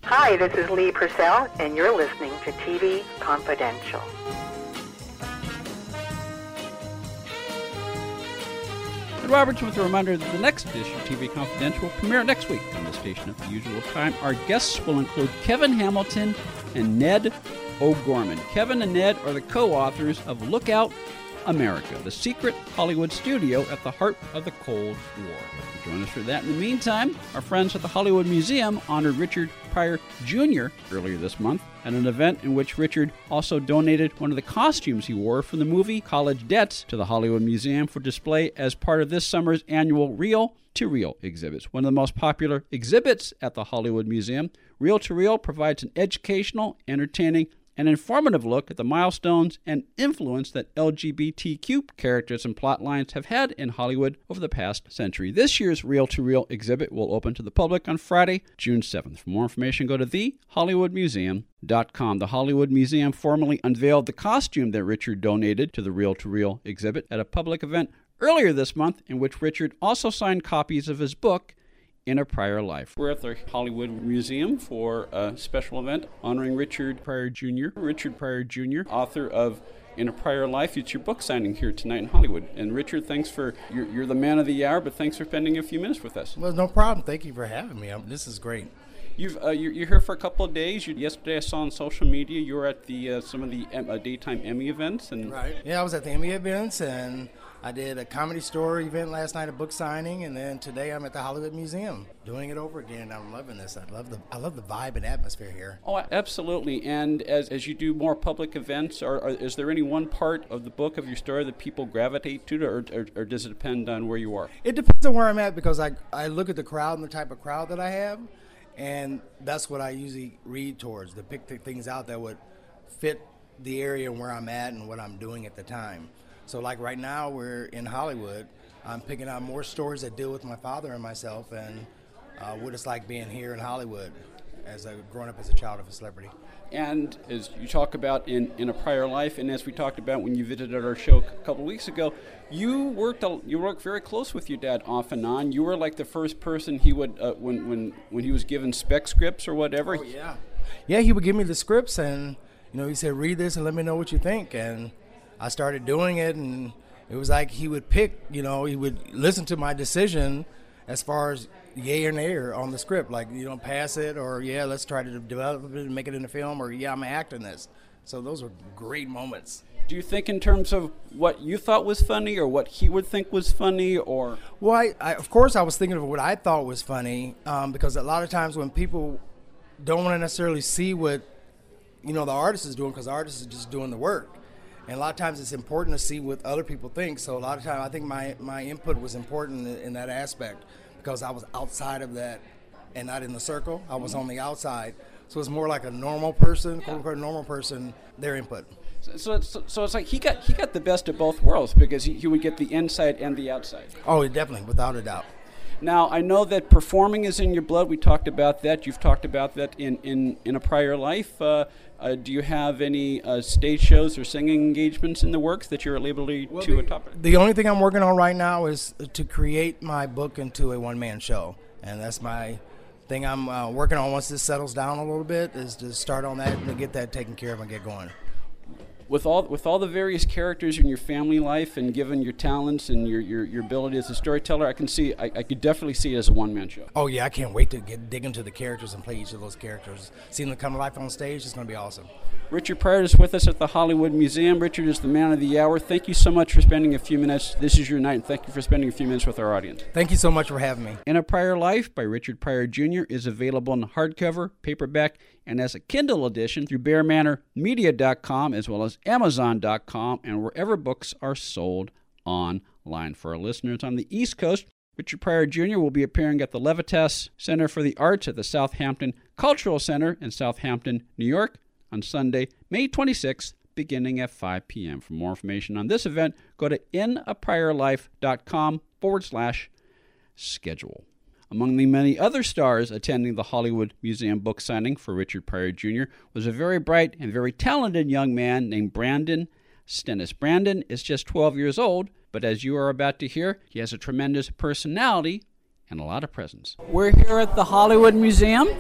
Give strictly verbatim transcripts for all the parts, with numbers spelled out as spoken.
Hi, this is Lee Purcell, and you're listening to T V Confidential. Ed Roberts with a reminder that the next edition of T V Confidential will premiere next week on the station at the usual time. Our guests will include Kevin Hamilton and Ned O'Gorman. Kevin and Ned are the co-authors of Lookout America, the secret Hollywood studio at the heart of the Cold War. Join us for that. In the meantime, our friends at the Hollywood Museum honored Richard Pryor Junior earlier this month at an event in which Richard also donated one of the costumes he wore from the movie College Debts to the Hollywood Museum for display as part of this summer's annual Reel to Reel exhibits. One of the most popular exhibits at the Hollywood Museum, Reel to Reel provides an educational, entertaining, an informative look at the milestones and influence that L G B T Q characters and plot lines have had in Hollywood over the past century. This year's Reel to Reel exhibit will open to the public on Friday, June seventh. For more information, go to the hollywood museum dot com. The Hollywood Museum formally unveiled the costume that Richard donated to the Reel to Reel exhibit at a public event earlier this month, in which Richard also signed copies of his book, In a Prior Life. We're at the Hollywood Museum for a special event honoring Richard Pryor Junior Richard Pryor Junior, author of In a Prior Life. It's your book signing here tonight in Hollywood. And Richard, thanks for, you're, you're the man of the hour, but thanks for spending a few minutes with us. Well, no problem. Thank you for having me. I'm, this is great. You've, uh, you're, you're here for a couple of days. You, yesterday I saw on social media you were at the uh, some of the uh, daytime Emmy events. And right. Yeah, I was at the Emmy events, and I did a Comedy Store event last night, a book signing, and then today I'm at the Hollywood Museum doing it over again. I'm loving this. I love the I love the vibe and atmosphere here. Oh, absolutely. And as as you do more public events, are, are, is there any one part of the book, of your story, that people gravitate to, or, or, or does it depend on where you are? It depends on where I'm at, because I, I look at the crowd and the type of crowd that I have, and that's what I usually read towards, to pick the things out that would fit the area where I'm at and what I'm doing at the time. So like right now we're in Hollywood, I'm picking out more stories that deal with my father and myself, and uh, what it's like being here in Hollywood as a growing up as a child of a celebrity. And as you talk about in, in a prior life, and as we talked about when you visited our show a couple of weeks ago, you worked a, you worked very close with your dad off and on. You were like the first person he would, uh, when, when, when he was given spec scripts or whatever. Oh, yeah. Yeah, he would give me the scripts, and you know, he said, read this and let me know what you think. And I started doing it, and it was like he would pick, you know, he would listen to my decision as far as yay or nay on the script. Like, you know, pass it, or yeah, let's try to develop it and make it into film, or yeah, I'm acting this. So those were great moments. Do you think in terms of what you thought was funny, or what he would think was funny, or? Well, I, I, of course I was thinking of what I thought was funny, um, because a lot of times when people don't want to necessarily see what, you know, the artist is doing, because the artist is just doing the work. And a lot of times it's important to see what other people think. So a lot of times I think my, my input was important in, in that aspect, because I was outside of that and not in the circle. I was on the outside. So it's more like a normal person, quote unquote normal person, their input. So, so, so it's like he got he got the best of both worlds, because he, he would get the inside and the outside. Oh, definitely, without a doubt. Now, I know that performing is in your blood. We talked about that. You've talked about that in, in, in a prior life. Uh, uh, do you have any uh, stage shows or singing engagements in the works that you're able to, well, to the, top? The only thing I'm working on right now is to create my book into a one-man show. And that's my thing I'm uh, working on once this settles down a little bit, is to start on that and to get that taken care of and get going. With all with all the various characters in your family life, and given your talents and your, your, your ability as a storyteller, I can see I, I could definitely see it as a one-man show. Oh yeah, I can't wait to get dig into the characters and play each of those characters. Seeing them come to life on stage is going to be awesome. Richard Pryor is with us at the Hollywood Museum. Richard is the man of the hour. Thank you so much for spending a few minutes. This is your night, and thank you for spending a few minutes with our audience. Thank you so much for having me. In a Prior Life by Richard Pryor Junior is available in hardcover, paperback, and as a Kindle edition through bear manor media dot com, as well as amazon dot com, and wherever books are sold online. For our listeners on the East Coast, Richard Pryor Junior will be appearing at the Levitas Center for the Arts at the Southampton Cultural Center in Southampton, New York, on Sunday, May twenty-sixth, beginning at five p.m. For more information on this event, go to in a prior life dot com forward slash schedule. Among the many other stars attending the Hollywood Museum book signing for Richard Pryor Junior was a very bright and very talented young man named Brandon Stennis. Brandon is just twelve years old, but as you are about to hear, he has a tremendous personality and a lot of presence. We're here at the Hollywood Museum,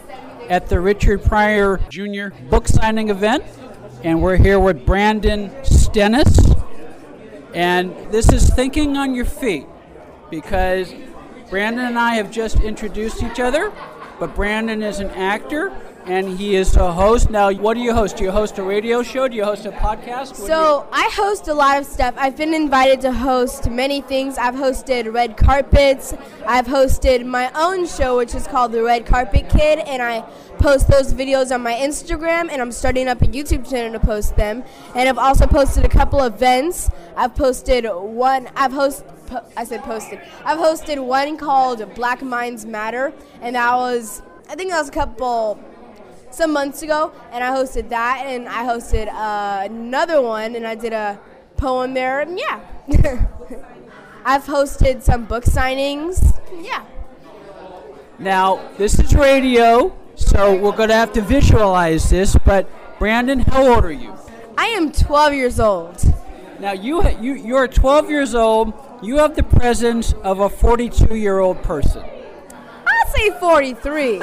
at the Richard Pryor Junior book signing event, and we're here with Brandon Stennis. And this is Thinking on Your Feet, because Brandon and I have just introduced each other, but Brandon is an actor, and he is a host. Now, what do you host? Do you host a radio show? Do you host a podcast? What so I host a lot of stuff. I've been invited to host many things. I've hosted red carpets. I've hosted my own show, which is called The Red Carpet Kid, and I post those videos on my Instagram, and I'm starting up a YouTube channel to post them. And I've also posted a couple events. I've posted one, I've hosted, po- I said posted. I've hosted one called Black Minds Matter, and that was, I think that was a couple, some months ago, and I hosted that, and I hosted uh, another one, and I did a poem there, and yeah. I've hosted some book signings, yeah. Now, this is radio, so we're going to have to visualize this, but Brandon, how old are you? I am twelve years old. Now, you, you, you're twelve years old. You have the presence of a forty-two-year-old person. I'll say forty-three.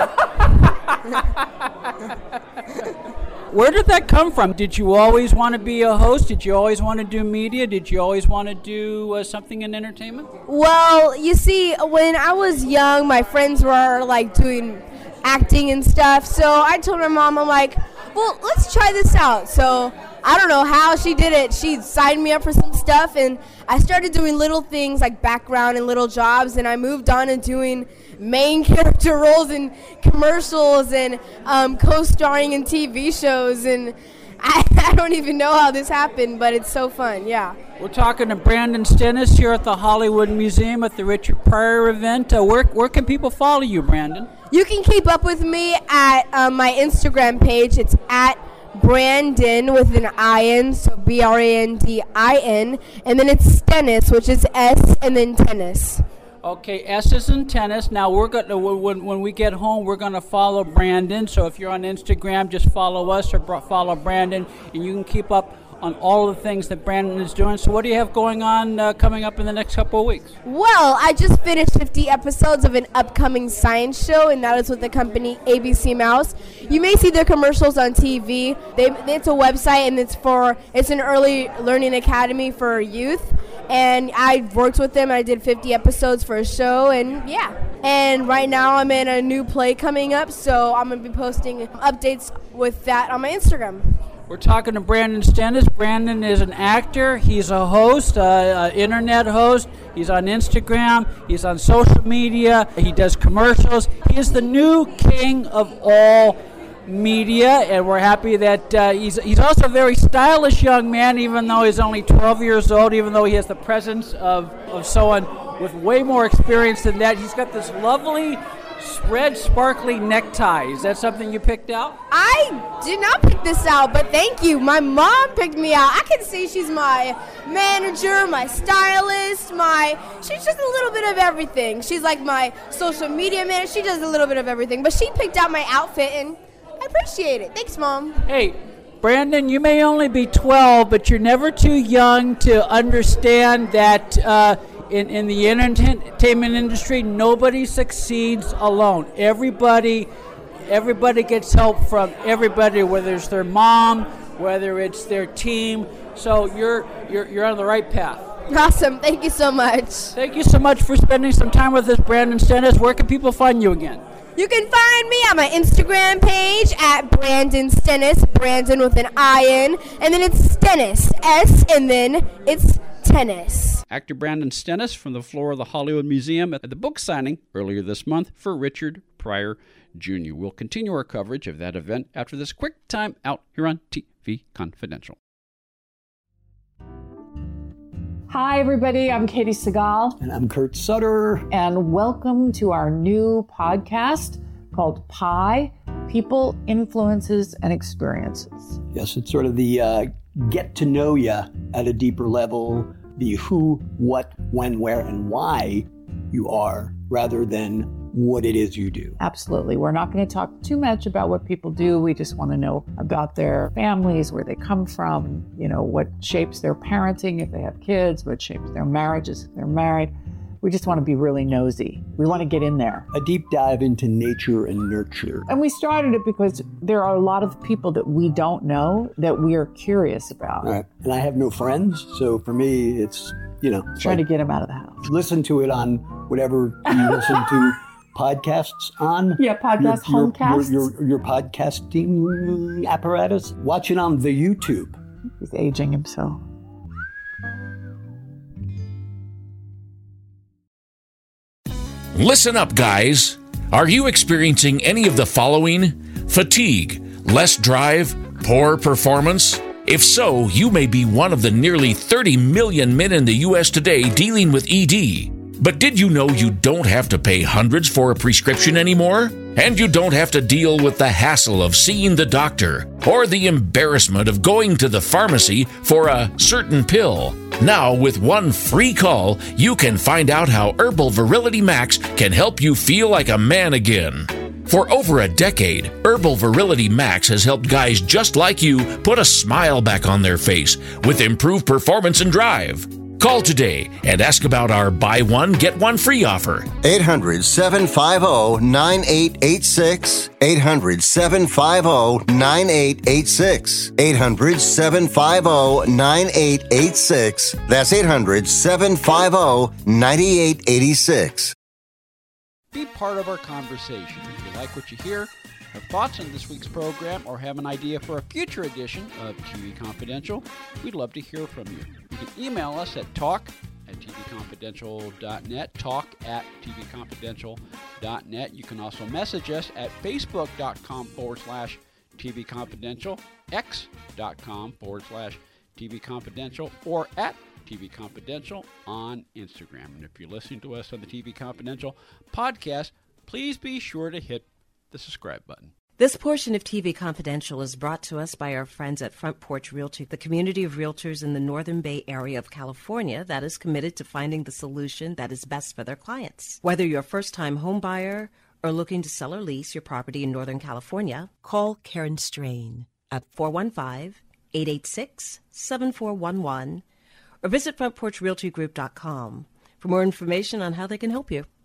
Where did that come from? Did you always want to be a host? Did you always want to do media? Did you always want to do uh, something in entertainment? Well, you see, when I was young, my friends were like doing acting and stuff. So I told my mom, I'm like, well, let's try this out. So I don't know how she did it. She signed me up for some stuff, and I started doing little things like background and little jobs, and I moved on to doing main character roles in commercials and um, co-starring in T V shows, and I, I don't even know how this happened, but it's so fun, yeah. We're talking to Brandon Stennis here at the Hollywood Museum at the Richard Pryor event. Uh, where, where can people follow you, Brandon? You can keep up with me at um, my Instagram page. It's at Brandon with an I N, so B R A N D I N, and then it's Stennis, which is S and then tennis. Okay, S is in tennis. Now we're going to when when we get home, we're going to follow Brandon. So if you're on Instagram, just follow us or follow Brandon, and you can keep up on all the things that Brandon is doing. So what do you have going on uh, coming up in the next couple of weeks? Well, I just finished fifty episodes of an upcoming science show, and that is with the company A B C Mouse. You may see their commercials on T V. They, it's a website, and it's for it's an early learning academy for youth. And I worked with them. I did fifty episodes for a show, and yeah. And right now I'm in a new play coming up, so I'm going to be posting updates with that on my Instagram. We're talking to Brandon Stennis. Brandon is an actor. He's a host, an internet host. He's on Instagram. He's on social media. He does commercials. He is the new king of all media, and we're happy that uh, he's he's also a very stylish young man, even though he's only twelve years old, even though he has the presence of, of someone with way more experience than that. He's got this lovely red sparkly necktie. Is that something you picked out? I did not pick this out, but thank you. My mom picked me out. I can see she's my manager, my stylist, my, she's just a little bit of everything. She's like my social media manager. She does a little bit of everything, but she picked out my outfit, and I appreciate it. Thanks, Mom. Hey, Brandon, you may only be twelve, but you're never too young to understand that uh, in, in the entertainment industry, nobody succeeds alone. Everybody, everybody gets help from everybody, whether it's their mom, whether it's their team. So you're you're you're on the right path. Awesome. Thank you so much. Thank you so much for spending some time with us, Brandon Stennis. Where can people find you again? You can find me on my Instagram page at Brandon Stennis, Brandon with an I N, and then it's Stennis, S, and then it's tennis. Actor Brandon Stennis from the floor of the Hollywood Museum at the book signing earlier this month for Richard Pryor Junior We'll continue our coverage of that event after this quick time out here on T V Confidential. Hi, everybody. I'm Katie Segal. And I'm Kurt Sutter. And welcome to our new podcast called Pi, People, Influences, and Experiences. Yes, it's sort of the uh, get to know you at a deeper level, the who, what, when, where, and why you are, rather than what it is you do. Absolutely. We're not going to talk too much about what people do. We just want to know about their families, where they come from, you know, what shapes their parenting if they have kids, what shapes their marriages if they're married. We just want to be really nosy. We want to get in there. A deep dive into nature and nurture. And we started it because there are a lot of people that we don't know that we are curious about. Right. And I have no friends, so for me, it's, you know. It's Trying like, to get them out of the house. Listen to it on whatever you listen to podcasts on. Yeah, podcast, your, your, homecasts. Your, your, your podcasting apparatus. Watch it on the YouTube. He's aging himself. Listen up, guys. Are you experiencing any of the following? Fatigue, less drive, poor performance? If so, you may be one of the nearly thirty million men in the U S today dealing with E D. But did you know you don't have to pay hundreds for a prescription anymore? And you don't have to deal with the hassle of seeing the doctor or the embarrassment of going to the pharmacy for a certain pill. Now, with one free call, you can find out how Herbal Virility Max can help you feel like a man again. For over a decade, Herbal Virility Max has helped guys just like you put a smile back on their face with improved performance and drive. Call today and ask about our buy one, get one free offer. eight hundred, seven five zero, nine eight eight six. eight hundred, seven five zero, nine eight eight six. eight hundred, seven five zero, nine eight eight six. That's eight hundred, seven five zero, nine eight eight six. Be part of our conversation. If you like what you hear, have thoughts on this week's program, or have an idea for a future edition of T V Confidential, we'd love to hear from you. You can email us at talk at t v confidential dot net, talk at t v confidential dot net. You can also message us at facebook.com forward slash TV Confidential, x.com forward slash TV Confidential, or at T V Confidential on Instagram. And if you're listening to us on the T V Confidential podcast, please be sure to hit the subscribe button. This portion of T V Confidential is brought to us by our friends at Front Porch Realty, the community of realtors in the Northern Bay area of California that is committed to finding the solution that is best for their clients. Whether you're a first-time home buyer or looking to sell or lease your property in Northern California, call Karen Strain at four one five, eight eight six, seven four one one or visit front porch realty group dot com for more information on how they can help you.